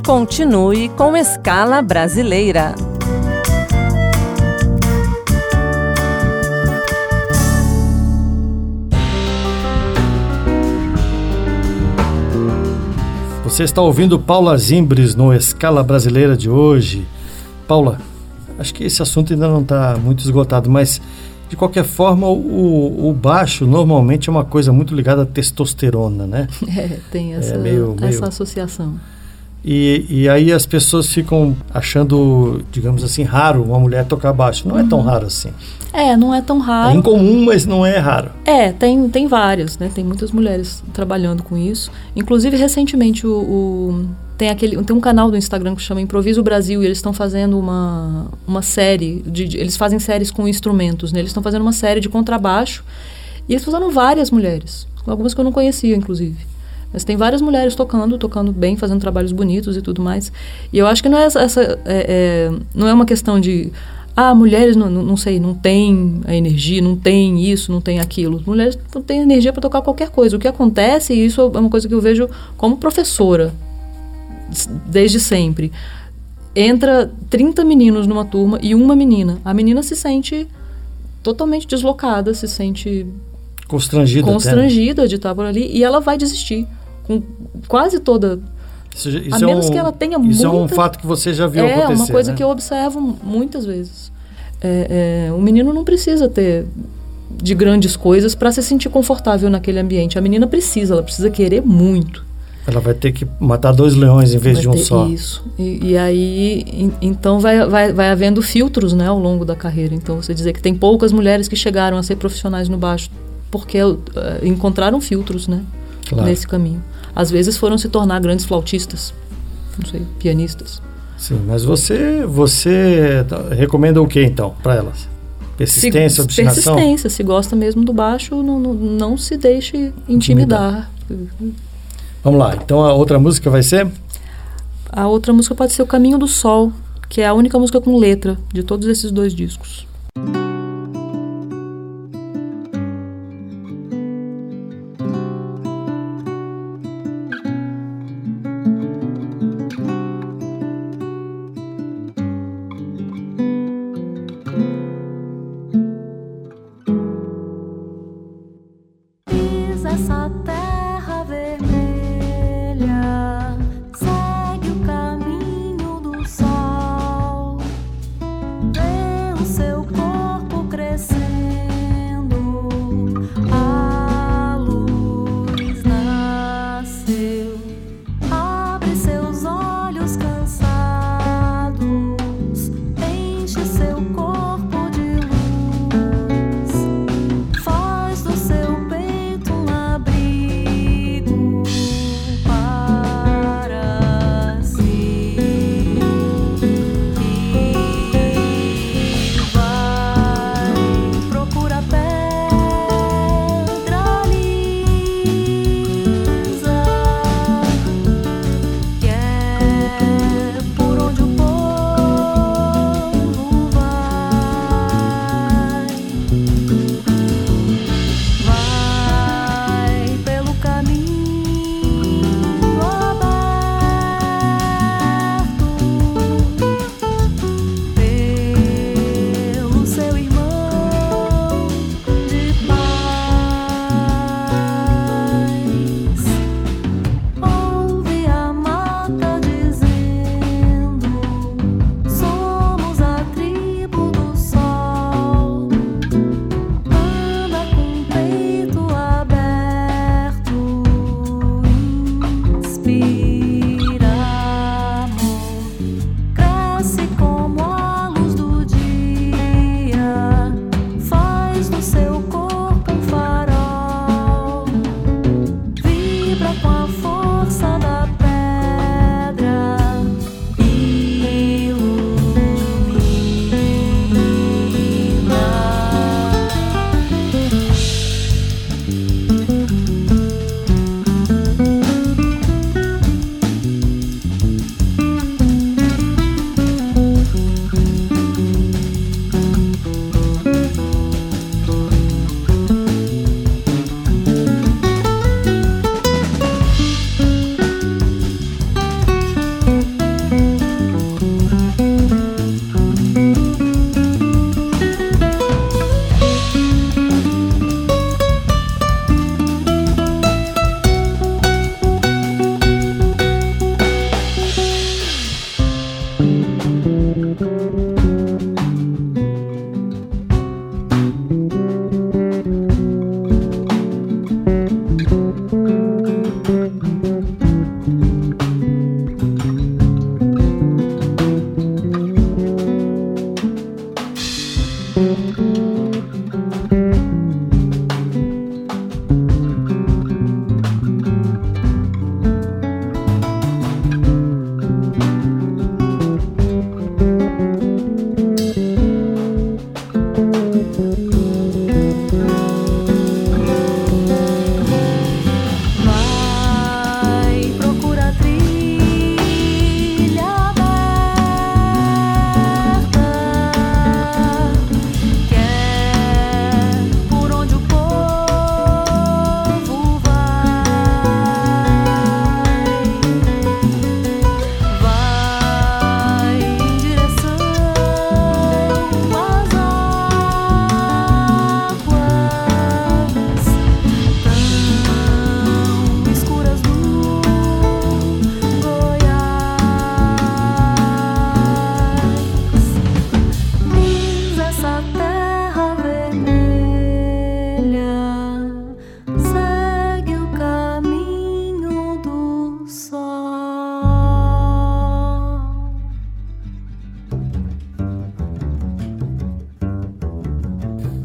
Continue com Escala Brasileira. Você está ouvindo Paula Zimbres no Escala Brasileira de hoje. Paula, acho que esse assunto ainda não está muito esgotado, mas de qualquer forma o baixo normalmente é uma coisa muito ligada à testosterona, né? Tem essa associação. E aí as pessoas ficam achando, digamos assim, raro uma mulher tocar baixo. Não é tão raro assim. Não é tão raro. É incomum, mas não é raro. Tem várias, né? Tem muitas mulheres trabalhando com isso. Inclusive, recentemente, tem um canal do Instagram que chama Improviso Brasil, e eles estão fazendo uma série, eles fazem séries com instrumentos, né? Eles estão fazendo uma série de contrabaixo, e eles usaram várias mulheres, algumas que eu não conhecia, inclusive. Mas tem várias mulheres tocando bem, fazendo trabalhos bonitos e tudo mais. E eu acho que não não é uma questão de... mulheres, não sei, não têm a energia, não tem isso, não tem aquilo. Mulheres não têm energia para tocar qualquer coisa. O que acontece, e isso é uma coisa que eu vejo como professora, desde sempre. Entra 30 meninos numa turma e uma menina. A menina se sente totalmente deslocada, se sente... Constrangida de estar por ali, e ela vai desistir. Com quase toda... a menos que ela tenha muita... Isso é um fato que você já viu acontecer, É uma coisa, né? que eu observo muitas vezes. O menino não precisa ter de grandes coisas para se sentir confortável naquele ambiente. A menina ela precisa querer muito. Ela vai ter que matar 2 leões em vez de um só. Isso. E aí, então vai havendo filtros, né, ao longo da carreira. Então, você dizer que tem poucas mulheres que chegaram a ser profissionais no baixo porque encontraram filtros, né, claro, nesse caminho. Às vezes foram se tornar grandes flautistas, não sei, pianistas. Sim, mas você recomenda o que então para elas? Persistência, obstinação? Persistência, se gosta mesmo do baixo, não se deixe intimidar. Vamos lá, então a outra música vai ser? A outra música pode ser O Caminho do Sol, que é a única música com letra de todos esses 2 discos. Essa terra vermelha segue o caminho do sol, vê o seu corpo crescendo, a luz nasceu, abre seus olhos cansados, enche seu corpo de luz, faz do seu peito abrigo para si, e vai, procura pedra lisa, que é por onde o povo vai pelo caminho aberto, pelo seu irmão de paz. Ouve a mata dizendo: somos a tribo do sol. Anda com o peito aberto, inspira amor, cresce como a luz do dia, faz do seu corpo um farol, vibra com a força da pedra, ilumina.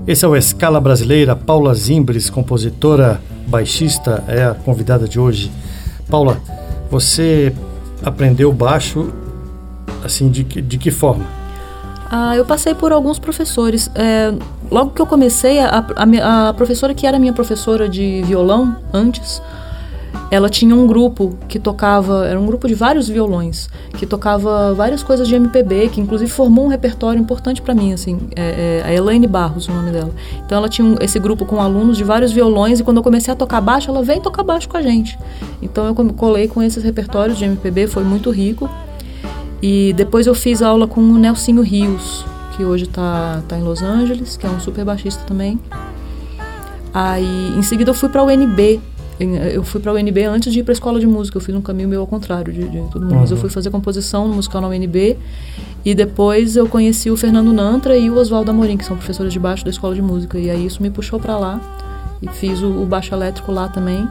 Esse é o Escala Brasileira. Paula Zimbres, compositora, baixista, é a convidada de hoje. Paula, você aprendeu baixo assim de que forma? Eu passei por alguns professores. Logo que eu comecei, a professora que era minha professora de violão antes, ela tinha um grupo que tocava, era um grupo de vários violões, que tocava várias coisas de MPB, que inclusive formou um repertório importante para mim, assim, a Elaine Barros, o nome dela. Então ela tinha esse grupo com alunos de vários violões, e quando eu comecei a tocar baixo, ela veio tocar baixo com a gente. Então eu colei com esses repertórios de MPB, foi muito rico. E depois eu fiz aula com o Nelsinho Rios, que hoje tá em Los Angeles, que é um super baixista também. Aí, em seguida, eu fui para a UNB. Eu fui para a UNB antes de ir para a escola de música. Eu fiz um caminho meio ao contrário de todo mundo. Mas eu fui fazer composição musical na UNB. E depois eu conheci o Fernando Nantra e o Oswaldo Amorim, que são professores de baixo da escola de música. E aí isso me puxou para lá. E fiz o baixo elétrico lá também.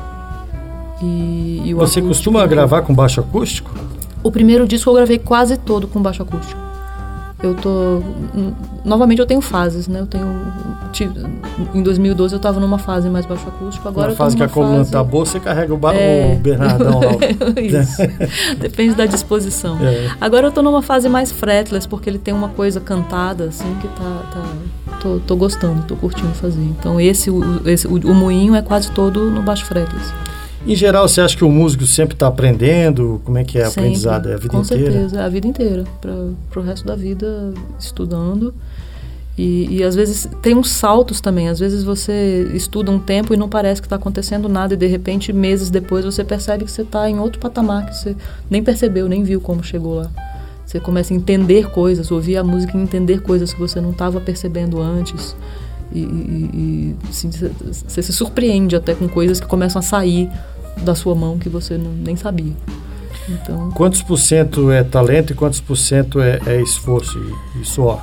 E você costuma gravar com baixo acústico? O primeiro disco eu gravei quase todo com baixo acústico. Novamente eu tenho fases, né? Em 2012 eu estava numa fase mais baixo acústico. Agora na fase que a coluna tá boa, você carrega o Bernardão lá. Isso. Depende da disposição. Agora eu estou numa fase mais fretless, porque ele tem uma coisa cantada, assim, que tô gostando, tô curtindo fazer. Então o moinho é quase todo no baixo fretless. Em geral, você acha que o músico sempre está aprendendo? Como é que é a aprendizado? É a vida com inteira? Com certeza, é a vida inteira. Para o resto da vida estudando. E às vezes tem uns saltos também. Às vezes você estuda um tempo e não parece que está acontecendo nada. E de repente, meses depois, você percebe que você está em outro patamar que você nem percebeu, nem viu como chegou lá. Você começa a entender coisas, ouvir a música e entender coisas que você não estava percebendo antes. Assim, você se surpreende até com coisas que começam a sair da sua mão que você nem sabia. Então, quantos por cento é talento e quantos por cento é esforço e suor?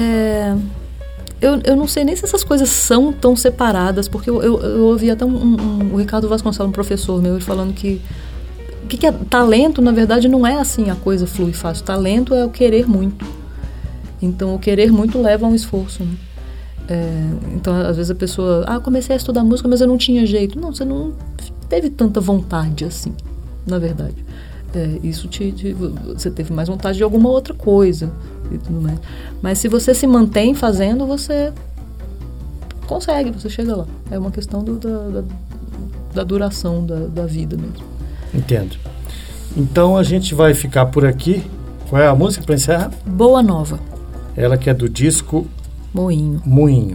Eu não sei nem se essas coisas são tão separadas, porque eu ouvi até o Ricardo Vasconcelos, um professor meu, falando que o que é talento, na verdade, não é assim a coisa flui fácil. Talento é o querer muito. Então, o querer muito leva a um esforço, né? Então, às vezes a pessoa... comecei a estudar música, mas eu não tinha jeito. Não, você não teve tanta vontade assim, na verdade. Isso você teve mais vontade de alguma outra coisa e tudo mais. Mas se você se mantém fazendo, você consegue, você chega lá. É uma questão da duração da vida mesmo. Entendo. Então, a gente vai ficar por aqui. Qual é a música para encerrar? Boa Nova. Ela que é do disco... Moinho.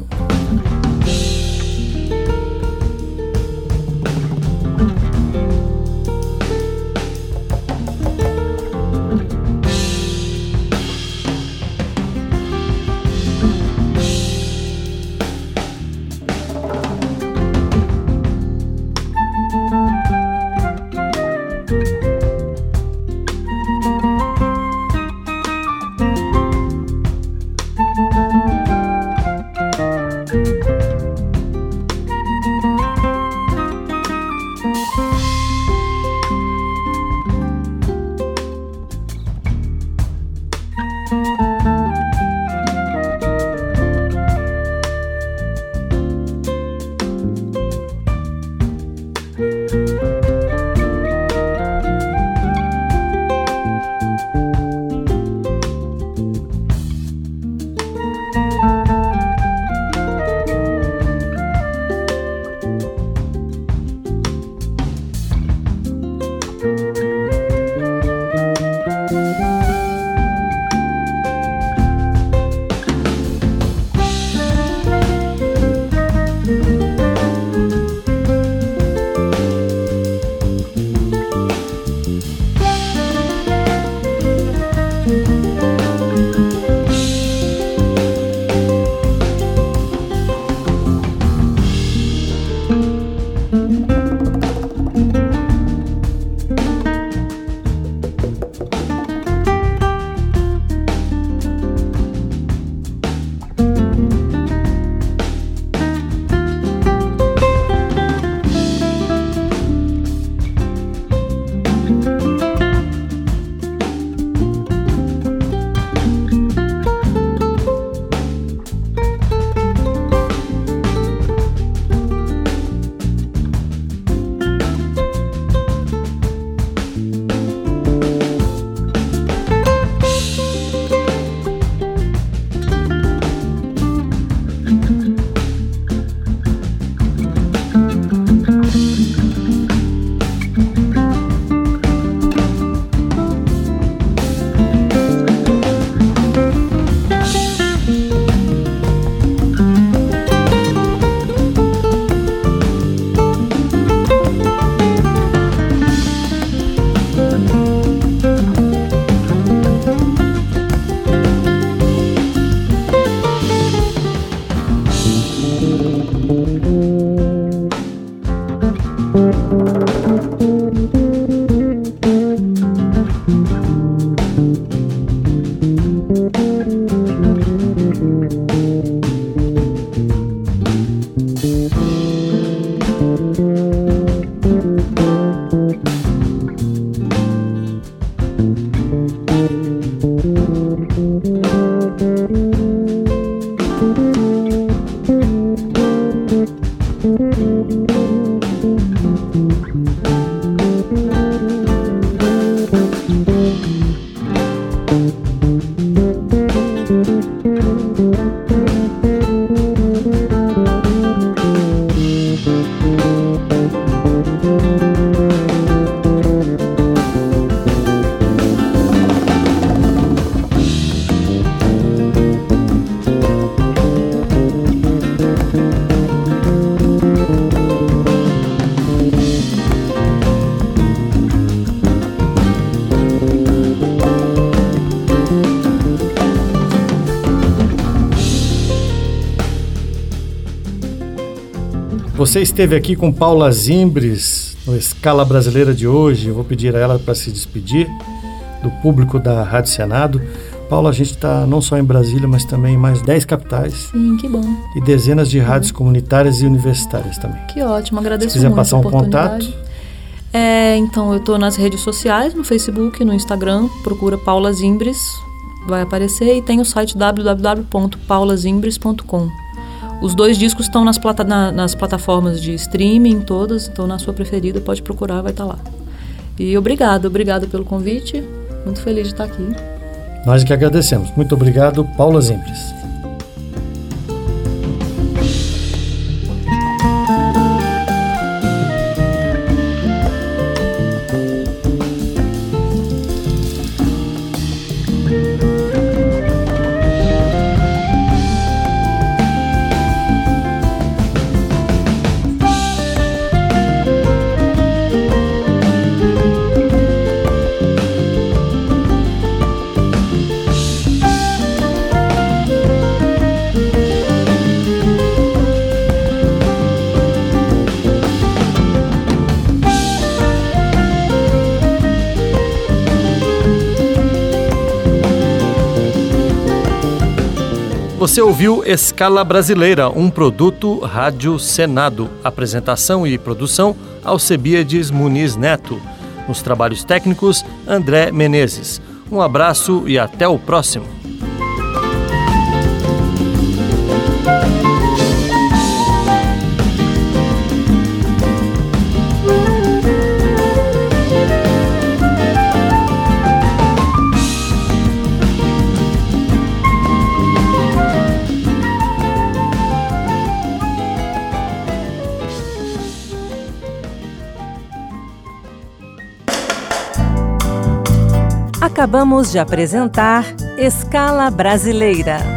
Você esteve aqui com Paula Zimbres no Escala Brasileira de hoje. Eu vou pedir a ela para se despedir do público da Rádio Senado. Paula, a gente está não só em Brasília, mas também em mais 10 capitais. Sim, que bom. E dezenas de rádios comunitárias e universitárias também. Que ótimo, agradeço muito. Se quiser muito passar a um oportunidade. contato. Então, eu estou nas redes sociais, no Facebook, no Instagram, procura Paula Zimbres, vai aparecer, e tem o site www.paulazimbres.com. Os 2 discos estão nas plataformas de streaming todas, então na sua preferida pode procurar, vai estar lá. E obrigado pelo convite, muito feliz de estar aqui. Nós que agradecemos. Muito obrigado, Paula Zimbres. Você ouviu Escala Brasileira, um produto Rádio Senado. Apresentação e produção, Alcebiades Muniz Neto. Nos trabalhos técnicos, André Menezes. Um abraço e até o próximo. Acabamos de apresentar Escala Brasileira.